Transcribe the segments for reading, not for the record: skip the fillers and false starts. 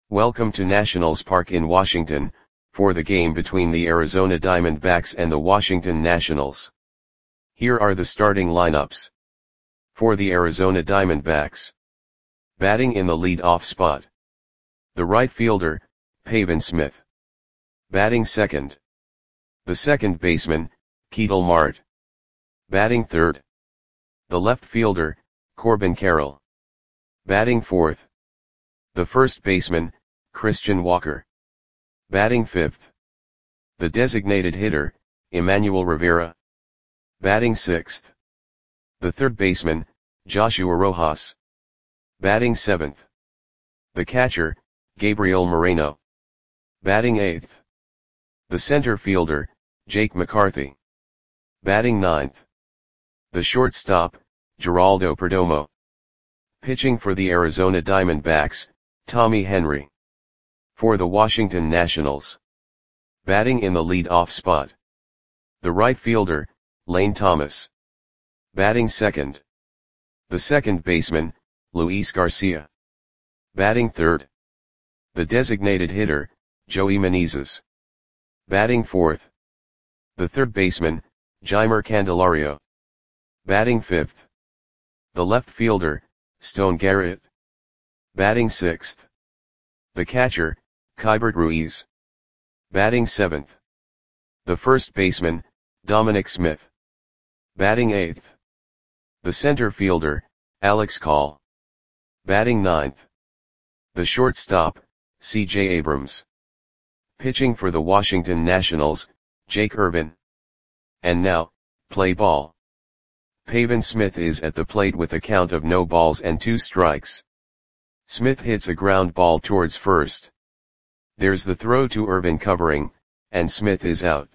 Welcome to Nationals Park in Washington, for the game between the Arizona Diamondbacks and the Washington Nationals. Here are the starting lineups. For the Arizona Diamondbacks. Batting in the lead-off spot. The right fielder, Pavin Smith. Batting second. The second baseman, Ketel Marte. Batting third. The left fielder, Corbin Carroll. Batting fourth. The first baseman, Christian Walker. Batting fifth. The designated hitter, Emmanuel Rivera. Batting sixth. The third baseman, Joshua Rojas. Batting seventh. The catcher, Gabriel Moreno. Batting eighth. The center fielder, Jake McCarthy. Batting ninth. The shortstop, Geraldo Perdomo. Pitching for the Arizona Diamondbacks, Tommy Henry. For the Washington Nationals. Batting in the lead-off spot. The right fielder, Lane Thomas. Batting second. The second baseman, Luis Garcia. Batting third. The designated hitter, Joey Meneses. Batting fourth. The third baseman, Jeimer Candelario. Batting fifth. The left fielder, Stone Garrett. Batting sixth. The catcher, Keibert Ruiz. Batting seventh. The first baseman, Dominic Smith. Batting eighth. The center fielder, Alex Call. Batting ninth. The shortstop, C.J. Abrams. Pitching for the Washington Nationals, Jake Irvin. And now, play ball. Pavin Smith is at the plate with a count of no balls and 2 strikes. Smith hits a ground ball towards first. There's the throw to Irvin covering, and Smith is out.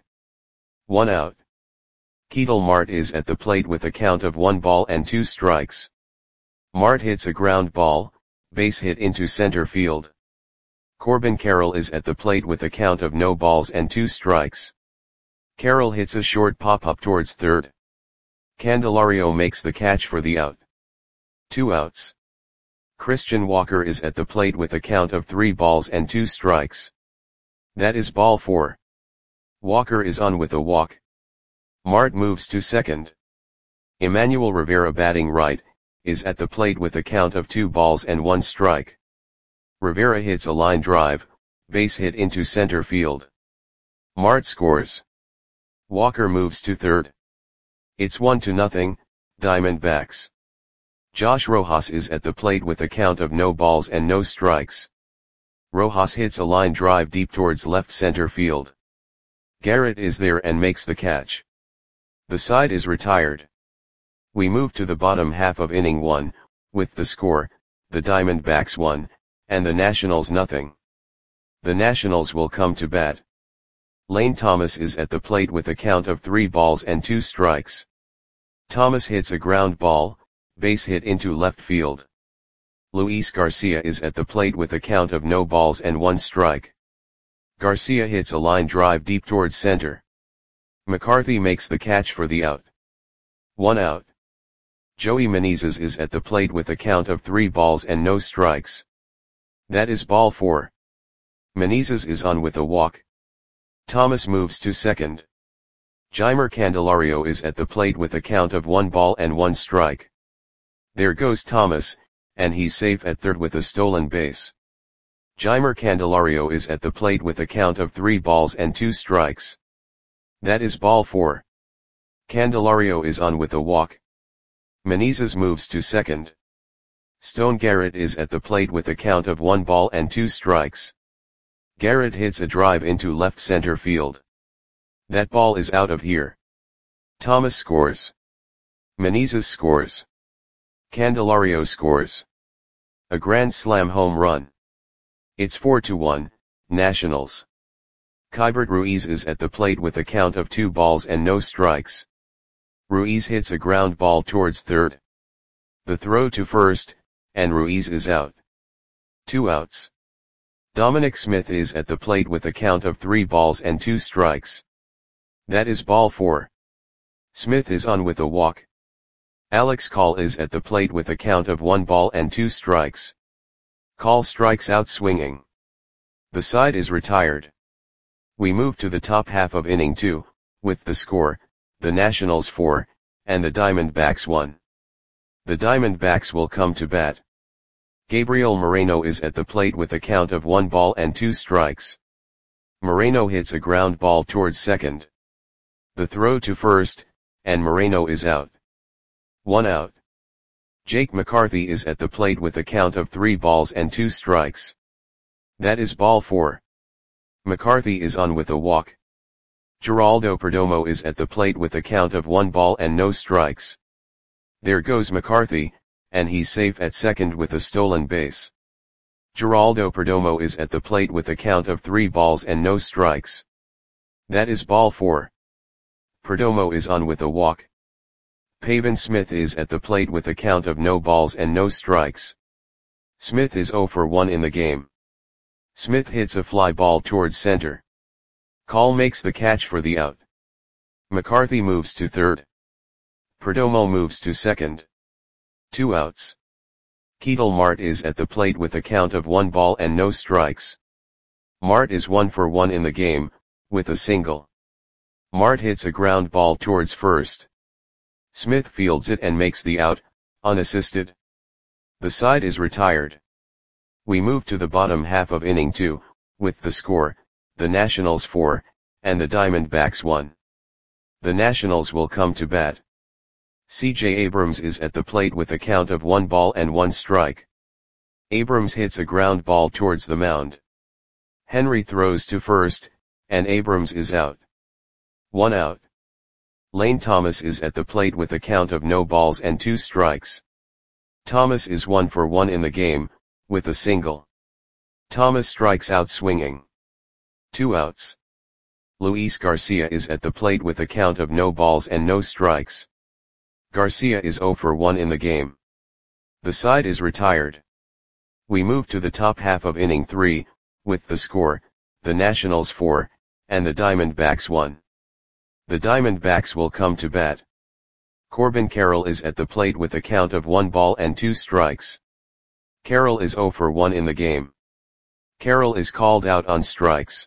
1 out. Ketel Marte is at the plate with a count of 1 ball and 2 strikes. Marte hits a ground ball, base hit into center field. Corbin Carroll is at the plate with a count of no balls and 2 strikes. Carroll hits a short pop-up towards third. Candelario makes the catch for the out. 2 outs. Christian Walker is at the plate with a count of 3 balls and 2 strikes. That is ball 4. Walker is on with a walk. Marte moves to second. Emmanuel Rivera, batting right, is at the plate with a count of 2 balls and 1 strike. Rivera hits a line drive, base hit into center field. Marte scores. Walker moves to third. It's 1-0, Diamondbacks. Josh Rojas is at the plate with a count of no balls and no strikes. Rojas hits a line drive deep towards left center field. Garrett is there and makes the catch. The side is retired. We move to the bottom half of inning 1, with the score, the Diamondbacks 1, and the Nationals 0. The Nationals will come to bat. Lane Thomas is at the plate with a count of 3 balls and 2 strikes. Thomas hits a ground ball, base hit into left field. Luis Garcia is at the plate with a count of no balls and 1 strike. Garcia hits a line drive deep towards center. McCarthy makes the catch for the out. 1 out. Joey Meneses is at the plate with a count of 3 balls and no strikes. That is ball 4. Meneses is on with a walk. Thomas moves to second. Jeimer Candelario is at the plate with a count of 1 ball and 1 strike. There goes Thomas, and he's safe at third with a stolen base. Jeimer Candelario is at the plate with a count of 3 balls and 2 strikes. That is ball 4. Candelario is on with a walk. Meneses moves to second. Stone Garrett is at the plate with a count of 1 ball and 2 strikes. Garrett hits a drive into left center field. That ball is out of here. Thomas scores. Meneses scores. Candelario scores. A grand slam home run. It's 4-1, Nationals. Keibert Ruiz is at the plate with a count of 2 balls and no strikes. Ruiz hits a ground ball towards third. The throw to first, and Ruiz is out. 2 outs. Dominic Smith is at the plate with a count of 3 balls and 2 strikes. That is ball 4. Smith is on with a walk. Alex Call is at the plate with a count of 1 ball and 2 strikes. Call strikes out swinging. The side is retired. We move to the top half of inning 2, with the score, the Nationals 4, and the Diamondbacks 1. The Diamondbacks will come to bat. Gabriel Moreno is at the plate with a count of 1 ball and 2 strikes. Moreno hits a ground ball towards second. The throw to first, and Moreno is out. 1 out. Jake McCarthy is at the plate with a count of 3 balls and 2 strikes. That is ball 4. McCarthy is on with a walk. Geraldo Perdomo is at the plate with a count of 1 ball and no strikes. There goes McCarthy, and he's safe at second with a stolen base. Geraldo Perdomo is at the plate with a count of 3 balls and no strikes. That is ball 4. Perdomo is on with a walk. Pavin Smith is at the plate with a count of no balls and no strikes. Smith is 0 for 1 in the game. Smith hits a fly ball towards center. Call makes the catch for the out. McCarthy moves to third. Perdomo moves to second. 2 outs. Ketel Marte is at the plate with a count of 1 ball and no strikes. Marte is 1 for 1 in the game, with a single. Marte hits a ground ball towards first. Smith fields it and makes the out, unassisted. The side is retired. We move to the bottom half of inning 2, with the score, the Nationals 4, and the Diamondbacks 1. The Nationals will come to bat. C.J. Abrams is at the plate with a count of 1 ball and 1 strike. Abrams hits a ground ball towards the mound. Henry throws to first, and Abrams is out. 1 out. Lane Thomas is at the plate with a count of no balls and 2 strikes. Thomas is 1 for 1 in the game, with a single. Thomas strikes out swinging. 2 outs. Luis Garcia is at the plate with a count of no balls and no strikes. Garcia is 0 for 1 in the game. The side is retired. We move to the top half of inning 3, with the score, the Nationals 4, and the Diamondbacks 1. The Diamondbacks will come to bat. Corbin Carroll is at the plate with a count of 1 ball and 2 strikes. Carroll is 0 for 1 in the game. Carroll is called out on strikes.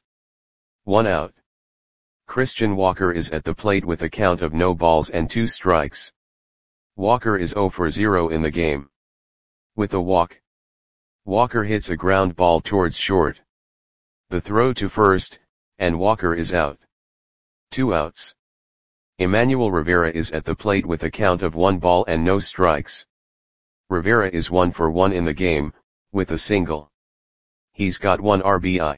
1 out. Christian Walker is at the plate with a count of no balls and 2 strikes. Walker is 0 for 0 in the game. With a walk. Walker hits a ground ball towards short. The throw to first, and Walker is out. 2 outs. Emmanuel Rivera is at the plate with a count of 1 ball and no strikes. Rivera is 1 for 1 in the game, with a single. He's got 1 RBI.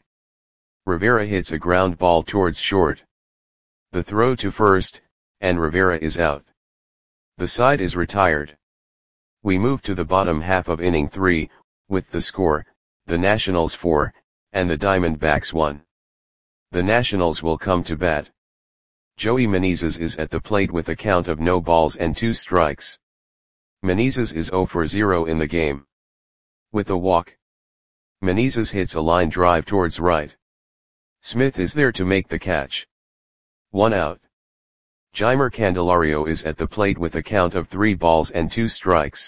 Rivera hits a ground ball towards short. The throw to first, and Rivera is out. The side is retired. We move to the bottom half of inning 3, with the score, the Nationals 4, and the Diamondbacks 1. The Nationals will come to bat. Joey Menezes is at the plate with a count of no balls and 2 strikes. Menezes is 0 for 0 in the game. With a walk. Menezes hits a line drive towards right. Smith is there to make the catch. 1 out. Jeimer Candelario is at the plate with a count of 3 balls and 2 strikes.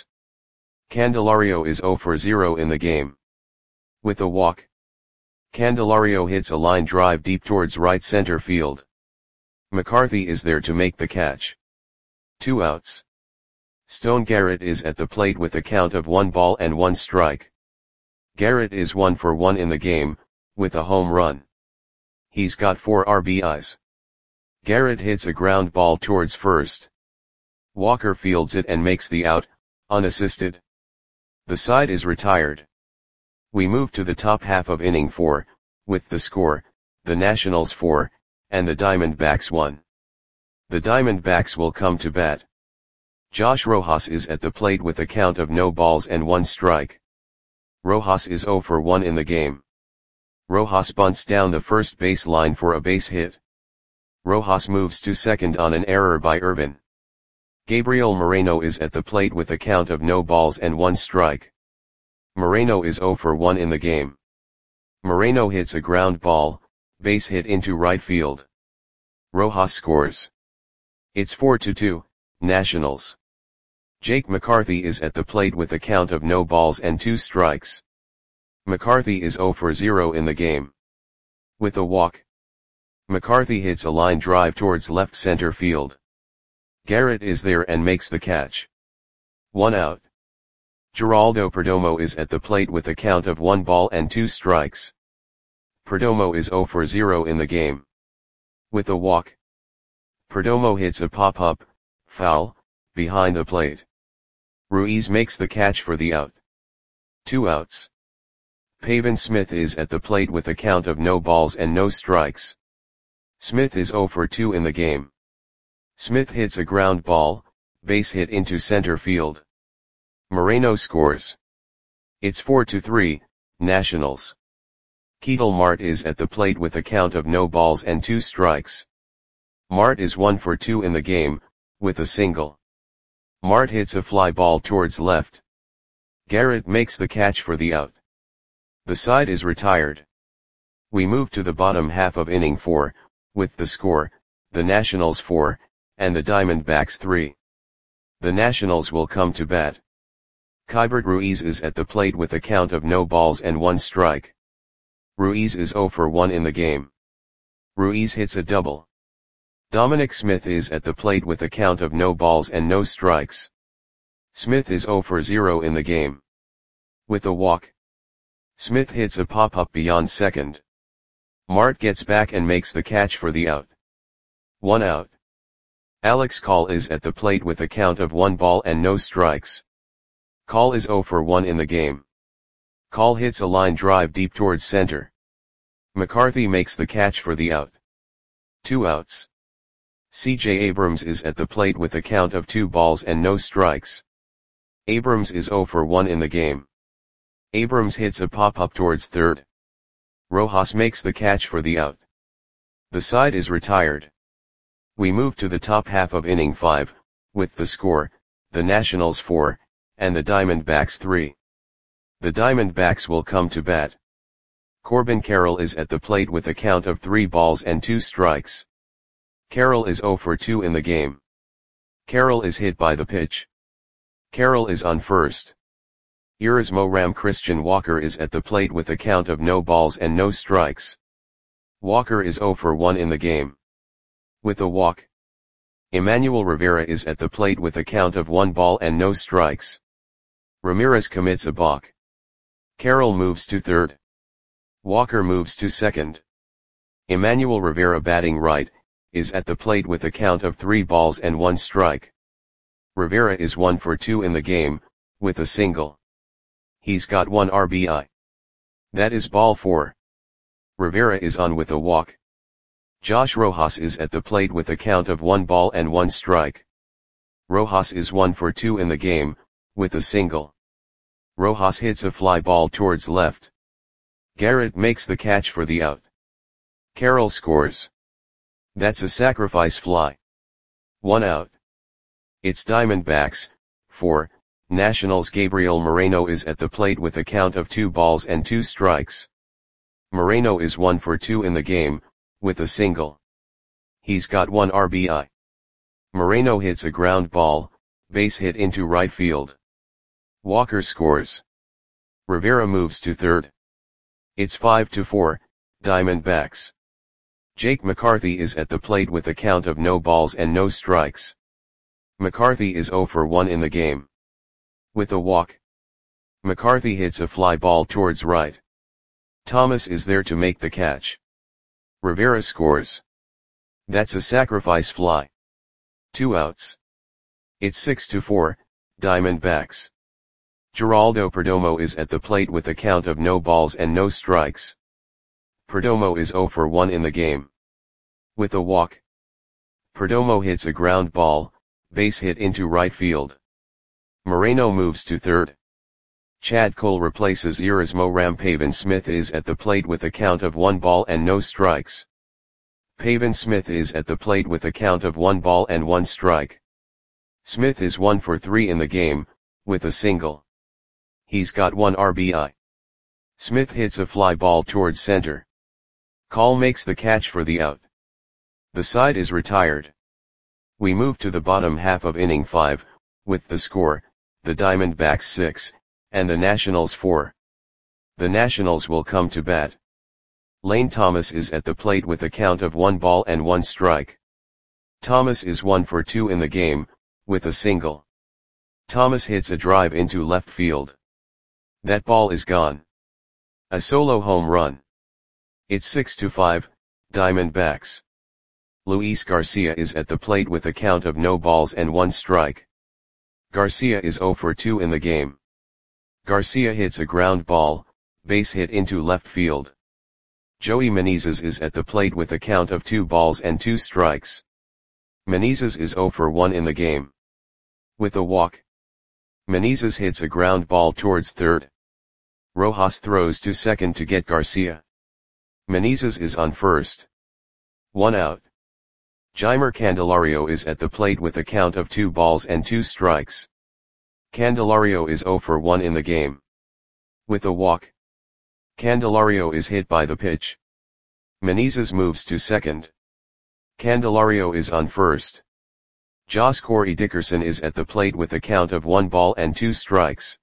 Candelario is 0 for 0 in the game. With a walk. Candelario hits a line drive deep towards right center field. McCarthy is there to make the catch. 2 outs. Stone Garrett is at the plate with a count of 1 ball and 1 strike. Garrett is 1 for 1 in the game, with a home run. He's got 4 RBIs. Garrett hits a ground ball towards first. Walker fields it and makes the out, unassisted. The side is retired. We move to the top half of inning 4, with the score, the Nationals 4, and the Diamondbacks 1. The Diamondbacks will come to bat. Josh Rojas is at the plate with a count of no balls and 1 strike. Rojas is 0 for 1 in the game. Rojas bunts down the first base line for a base hit. Rojas moves to second on an error by Irvin. Gabriel Moreno is at the plate with a count of no balls and 1 strike. Moreno is 0 for 1 in the game. Moreno hits a ground ball, base hit into right field. Rojas scores. It's 4-2, Nationals. Jake McCarthy is at the plate with a count of no balls and 2 strikes. McCarthy is 0 for 0 in the game. With a walk, McCarthy hits a line drive towards left center field. Garrett is there and makes the catch. 1 out. Geraldo Perdomo is at the plate with a count of 1 ball and 2 strikes. Perdomo is 0 for 0 in the game. With a walk, Perdomo hits a pop-up, foul, behind the plate. Ruiz makes the catch for the out. 2 outs. Pavin Smith is at the plate with a count of no balls and no strikes. Smith is 0 for 2 in the game. Smith hits a ground ball, base hit into center field. Moreno scores. It's 4-3, Nationals. Ketel Marte is at the plate with a count of no balls and 2 strikes. Marte is 1 for 2 in the game, with a single. Marte hits a fly ball towards left. Garrett makes the catch for the out. The side is retired. We move to the bottom half of inning 4, with the score, the Nationals 4, and the Diamondbacks 3. The Nationals will come to bat. Keibert Ruiz is at the plate with a count of no balls and 1 strike. Ruiz is 0 for 1 in the game. Ruiz hits a double. Dominic Smith is at the plate with a count of no balls and no strikes. Smith is 0 for 0 in the game. With a walk, Smith hits a pop-up beyond second. Marte gets back and makes the catch for the out. 1 out. Alex Call is at the plate with a count of 1 ball and no strikes. Call is 0 for 1 in the game. Call hits a line drive deep towards center. McCarthy makes the catch for the out. 2 outs. C.J. Abrams is at the plate with a count of 2 balls and no strikes. Abrams is 0 for 1 in the game. Abrams hits a pop-up towards third. Rojas makes the catch for the out. The side is retired. We move to the top half of inning 5, with the score, the Nationals 4, and the Diamondbacks 3. The Diamondbacks will come to bat. Corbin Carroll is at the plate with a count of 3 balls and 2 strikes. Carroll is 0 for 2 in the game. Carroll is hit by the pitch. Carroll is on first. Erasmo Ram Christian Walker is at the plate with a count of no balls and no strikes. Walker is 0 for 1 in the game. With a walk, Emmanuel Rivera is at the plate with a count of 1 ball and no strikes. Ramirez commits a balk. Carroll moves to third. Walker moves to second. Emmanuel Rivera, batting right, is at the plate with a count of 3 balls and 1 strike. Rivera is 1 for 2 in the game, with a single. He's got 1 RBI. That is ball 4. Rivera is on with a walk. Josh Rojas is at the plate with a count of 1 ball and 1 strike. Rojas is 1 for 2 in the game, with a single. Rojas hits a fly ball towards left. Garrett makes the catch for the out. Carroll scores. That's a sacrifice fly. 1 out. It's Diamondbacks 4, Nationals. Gabriel Moreno is at the plate with a count of 2 balls and 2 strikes. Moreno is 1 for 2 in the game, with a single. He's got 1 RBI. Moreno hits a ground ball, base hit into right field. Walker scores. Rivera moves to third. It's 5-4, Diamondbacks. Jake McCarthy is at the plate with a count of no balls and no strikes. McCarthy is 0 for 1 in the game. With a walk, McCarthy hits a fly ball towards right. Thomas is there to make the catch. Rivera scores. That's a sacrifice fly. 2 outs. It's 6-4, Diamondbacks. Geraldo Perdomo is at the plate with a count of no balls and no strikes. Perdomo is 0 for 1 in the game. With a walk, Perdomo hits a ground ball, base hit into right field. Moreno moves to third. Chad Cole replaces Erasmo Ram. Pavin Smith is at the plate with a count of 1 ball and no strikes. Pavin Smith is at the plate with a count of 1 ball and 1 strike. Smith is 1 for 3 in the game, with a single. He's got 1 RBI. Smith hits a fly ball towards center. Call makes the catch for the out. The side is retired. We move to the bottom half of inning 5, with the score, the Diamondbacks 6, and the Nationals 4. The Nationals will come to bat. Lane Thomas is at the plate with a count of 1 ball and 1 strike. Thomas is 1 for 2 in the game, with a single. Thomas hits a drive into left field. That ball is gone. A solo home run. It's 6-5, Diamondbacks. Luis Garcia is at the plate with a count of no balls and 1 strike. Garcia is 0 for 2 in the game. Garcia hits a ground ball, base hit into left field. Joey Meneses is at the plate with a count of 2 balls and 2 strikes. Meneses is 0 for 1 in the game. With a walk. Meneses hits a ground ball towards third. Rojas throws to second to get Garcia. Meneses is on first. 1 out. Jeimer Candelario is at the plate with a count of 2 balls and 2 strikes. Candelario is 0 for 1 in the game. With a walk. Candelario is hit by the pitch. Meneses moves to second. Candelario is on first. Josh Corey Dickerson is at the plate with a count of 1 ball and 2 strikes.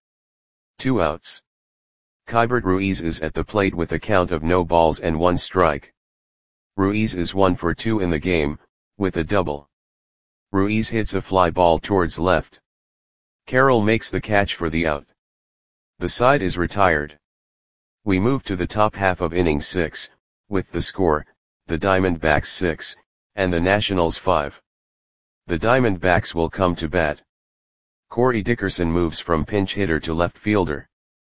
2 outs. Keibert Ruiz is at the plate with a count of no balls and 1 strike. Ruiz is 1 for 2 in the game, with a double. Ruiz hits a fly ball towards left. Carroll makes the catch for the out. The side is retired. We move to the top half of inning 6, with the score, the Diamondbacks 6, and the Nationals 5. The Diamondbacks will come to bat. Corey Dickerson moves from pinch hitter to left fielder.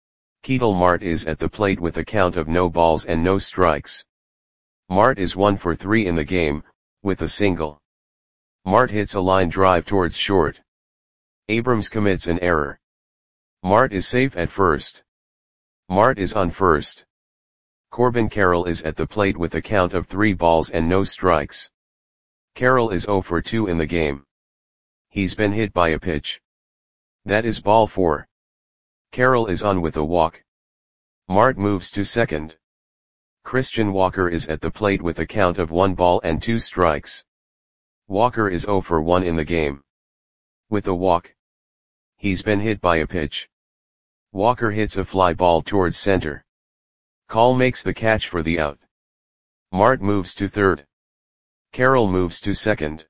Ketel Marte is at the plate with a count of no balls and no strikes. Marte is 1 for 3 in the game, with a single. Marte hits a line drive towards short. Abrams commits an error. Marte is safe at first. Marte is on first. Corbin Carroll is at the plate with a count of 3 balls and no strikes. Carroll is 0 for 2 in the game. He's been hit by a pitch. That is ball 4. Carroll is on with a walk. Marte moves to second. Christian Walker is at the plate with a count of 1 ball and 2 strikes. Walker is 0 for 1 in the game. With a walk. He's been hit by a pitch. Walker hits a fly ball towards center. Call makes the catch for the out. Marte moves to third. Carroll moves to second.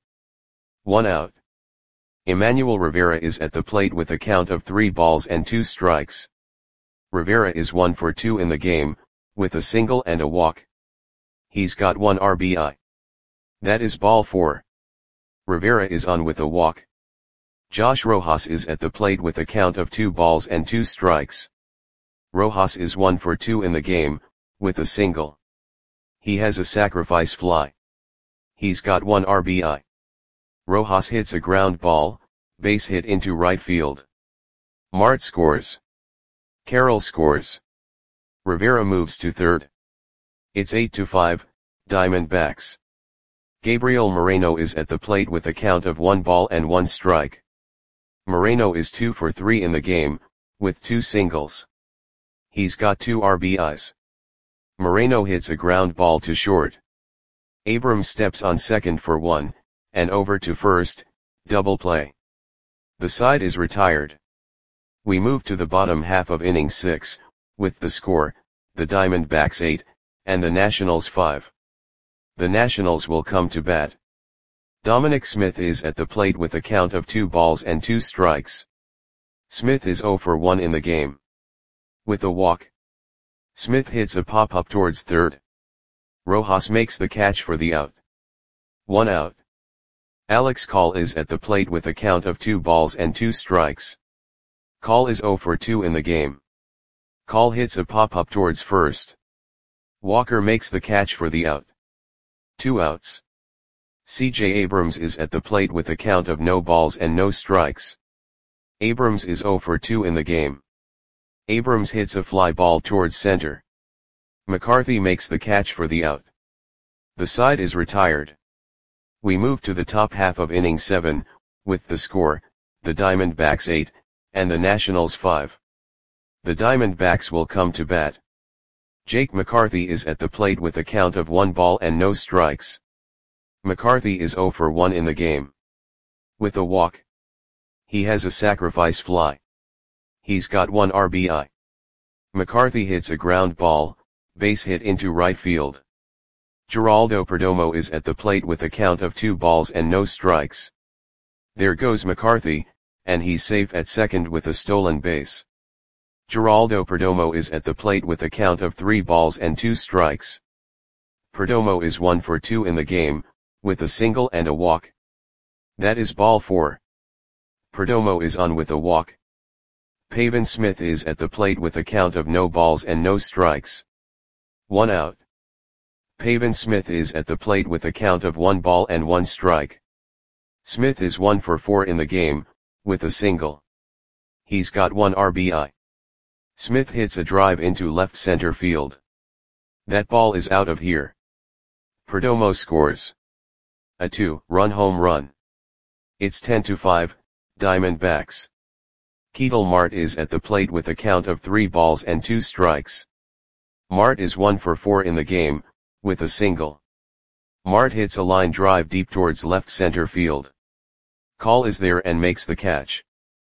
1 out. Emmanuel Rivera is at the plate with a count of 3 balls and 2 strikes. Rivera is 1 for 2 in the game, with a single and a walk. He's got 1 RBI. That is ball 4. Rivera is on with a walk. Josh Rojas is at the plate with a count of 2 balls and 2 strikes. Rojas is 1 for 2 in the game, with a single. He has a sacrifice fly. He's got 1 RBI. Rojas hits a ground ball, base hit into right field. Marte scores. Carroll scores. Rivera moves to third. It's 8-5, Diamondbacks. Gabriel Moreno is at the plate with a count of 1 ball and 1 strike. Moreno is 2 for 3 in the game, with 2 singles. He's got 2 RBIs. Moreno hits a ground ball to short. Abrams steps on second for 1, and over to first, double play. The side is retired. We move to the bottom half of inning 6, with the score, the Diamondbacks 8, and the Nationals 5. The Nationals will come to bat. Dominic Smith is at the plate with a count of 2 balls and 2 strikes. Smith is 0 for 1 in the game. With a walk. Smith hits a pop-up towards third. Rojas makes the catch for the out. 1 out. Alex Call is at the plate with a count of 2 balls and 2 strikes. Call is 0 for 2 in the game. Call hits a pop-up towards first. Walker makes the catch for the out. 2 outs. C.J. Abrams is at the plate with a count of no balls and no strikes. Abrams is 0 for 2 in the game. Abrams hits a fly ball towards center. McCarthy makes the catch for the out. The side is retired. We move to the top half of inning 7, with the score, the Diamondbacks 8, and the Nationals 5. The Diamondbacks will come to bat. Jake McCarthy is at the plate with a count of 1 ball and no strikes. McCarthy is 0 for 1 in the game. With a walk. He has a sacrifice fly. He's got 1 RBI. McCarthy hits a ground ball, base hit into right field. Geraldo Perdomo is at the plate with a count of 2 balls and no strikes. There goes McCarthy, and he's safe at second with a stolen base. Geraldo Perdomo is at the plate with a count of 3 balls and 2 strikes. Perdomo is 1 for 2 in the game, with a single and a walk. That is ball 4. Perdomo is on with a walk. Pavin Smith is at the plate with a count of no balls and no strikes. 1 out. Pavin Smith is at the plate with a count of 1 ball and 1 strike. Smith is 1 for 4 in the game, with a single. He's got 1 RBI. Smith hits a drive into left center field. That ball is out of here. Perdomo scores a 2-run home run. It's 10-5, Diamondbacks. Ketel Marte is at the plate with a count of 3 balls and 2 strikes. Marte is 1 for 4 in the game, with a single. Marte hits a line drive deep towards left center field. Call is there and makes the catch.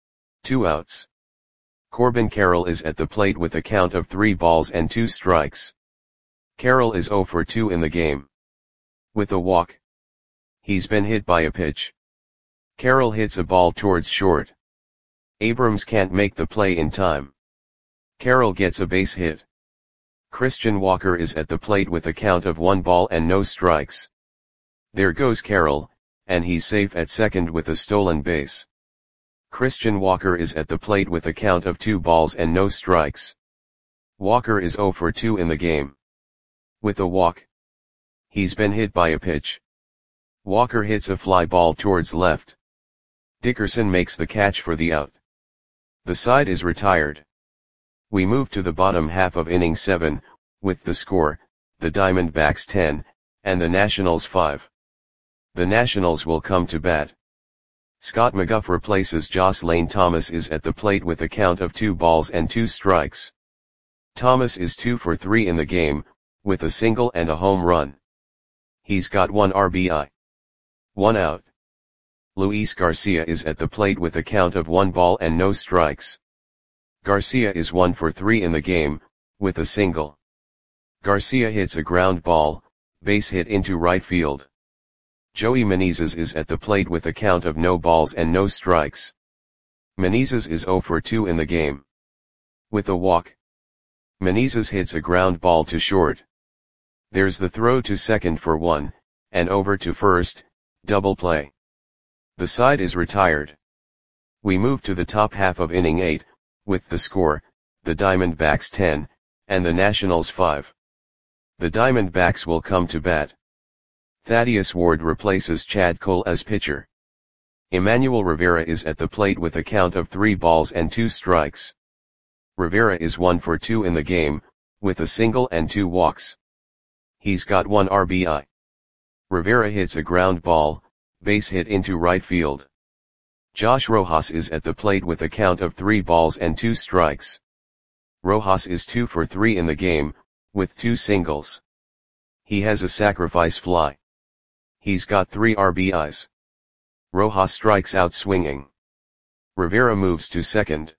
2 outs. Corbin Carroll is at the plate with a count of 3 balls and 2 strikes. Carroll is 0 for 2 in the game. With a walk. He's been hit by a pitch. Carroll hits a ball towards short. Abrams can't make the play in time. Carroll gets a base hit. Christian Walker is at the plate with a count of 1 ball and no strikes. There goes Carroll, and he's safe at second with a stolen base. Christian Walker is at the plate with a count of 2 balls and no strikes. Walker is 0 for 2 in the game. With a walk. He's been hit by a pitch. Walker hits a fly ball towards left. Dickerson makes the catch for the out. The side is retired. We move to the bottom half of inning 7, with the score, the Diamondbacks 10, and the Nationals 5. The Nationals will come to bat. Scott McGough replaces Joss Lane. Thomas is at the plate with a count of 2 balls and 2 strikes. Thomas is 2 for 3 in the game, with a single and a home run. He's got 1 RBI. 1 out. Luis Garcia is at the plate with a count of 1 ball and no strikes. Garcia is 1 for 3 in the game, with a single. Garcia hits a ground ball, base hit into right field. Joey Meneses is at the plate with a count of no balls and no strikes. Meneses is 0 for 2 in the game. With a walk. Meneses hits a ground ball to short. There's the throw to second for 1, and over to first, double play. The side is retired. We move to the top half of inning 8, with the score, the Diamondbacks 10, and the Nationals 5. The Diamondbacks will come to bat. Thaddeus Ward replaces Chad Cole as pitcher. Emmanuel Rivera is at the plate with a count of 3 balls and 2 strikes. Rivera is 1 for 2 in the game, with a single and 2 walks. He's got 1 RBI. Rivera hits a ground ball, base hit into right field. Josh Rojas is at the plate with a count of 3 balls and 2 strikes. Rojas is 2 for 3 in the game, with 2 singles. He has a sacrifice fly. He's got 3 RBIs. Rojas strikes out swinging. Rivera moves to second.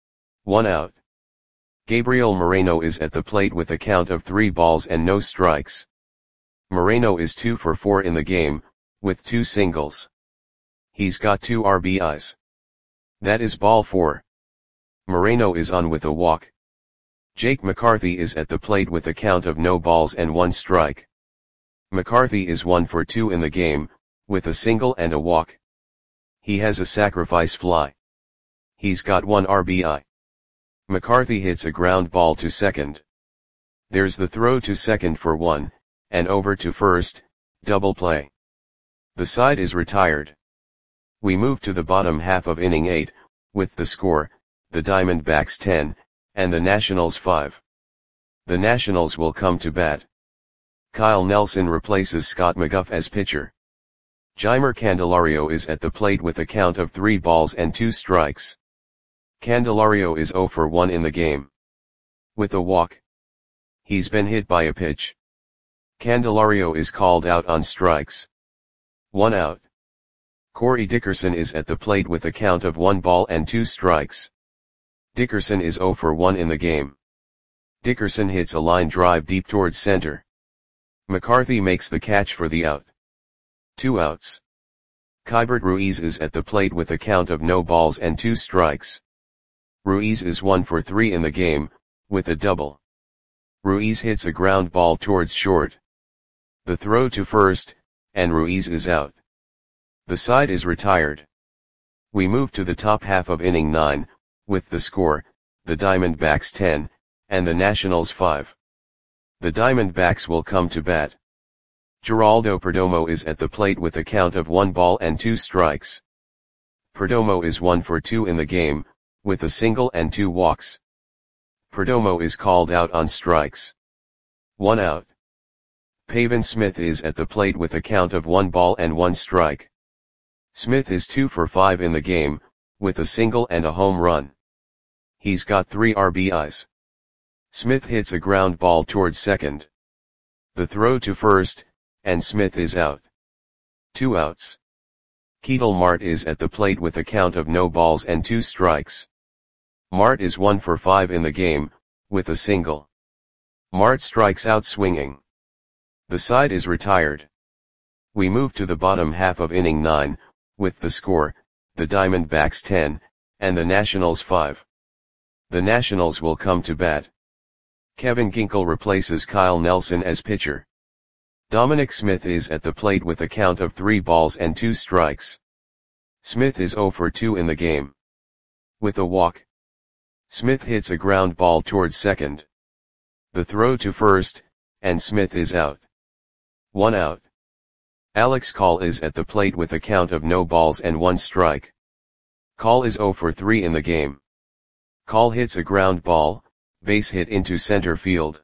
1 out. Gabriel Moreno is at the plate with a count of 3 balls and no strikes. Moreno is 2 for 4 in the game, with 2 singles. He's got 2 RBIs. That is ball 4. Moreno is on with a walk. Jake McCarthy is at the plate with a count of no balls and 1 strike. McCarthy is 1 for 2 in the game, with a single and a walk. He has a sacrifice fly. He's got 1 RBI. McCarthy hits a ground ball to second. There's the throw to second for 1, and over to first, double play. The side is retired. We move to the bottom half of inning 8, with the score, the Diamondbacks 10, and the Nationals 5. The Nationals will come to bat. Kyle Nelson replaces Scott McGough as pitcher. Jeimer Candelario is at the plate with a count of 3 balls and 2 strikes. Candelario is 0 for 1 in the game. With a walk. He's been hit by a pitch. Candelario is called out on strikes. 1 out. Corey Dickerson is at the plate with a count of 1 ball and 2 strikes. Dickerson is 0 for 1 in the game. Dickerson hits a line drive deep towards center. McCarthy makes the catch for the out. 2 outs. Keibert Ruiz is at the plate with a count of no balls and 2 strikes. Ruiz is 1 for 3 in the game, with a double. Ruiz hits a ground ball towards short. The throw to first, and Ruiz is out. The side is retired. We move to the top half of inning 9, with the score, the Diamondbacks 10, and the Nationals 5. The Diamondbacks will come to bat. Geraldo Perdomo is at the plate with a count of 1 ball and 2 strikes. Perdomo is 1 for 2 in the game, with a single and 2 walks. Perdomo is called out on strikes. 1 out. Pavin Smith is at the plate with a count of 1 ball and 1 strike. Smith is 2 for 5 in the game, with a single and a home run. He's got 3 RBIs. Smith hits a ground ball towards second. The throw to first, and Smith is out. 2 outs. Ketel Marte is at the plate with a count of no balls and 2 strikes. Marte is 1 for 5 in the game, with a single. Marte strikes out swinging. The side is retired. We move to the bottom half of inning 9, with the score, the Diamondbacks 10, and the Nationals 5. The Nationals will come to bat. Kevin Ginkel replaces Kyle Nelson as pitcher. Dominic Smith is at the plate with a count of 3 balls and 2 strikes. Smith is 0 for 2 in the game. With a walk. Smith hits a ground ball towards second. The throw to first, and Smith is out. 1 out. Alex Call is at the plate with a count of no balls and 1 strike. Call is 0 for 3 in the game. Call hits a ground ball, base hit into center field.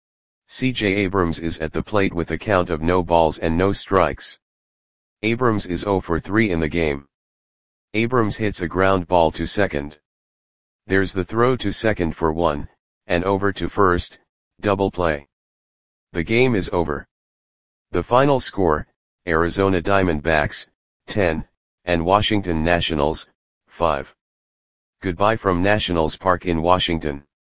C.J. Abrams is at the plate with a count of no balls and no strikes. Abrams is 0 for 3 in the game. Abrams hits a ground ball to second. There's the throw to second for 1, and over to first, double play. The game is over. The final score, Arizona Diamondbacks, 10, and Washington Nationals, 5. Goodbye from Nationals Park in Washington.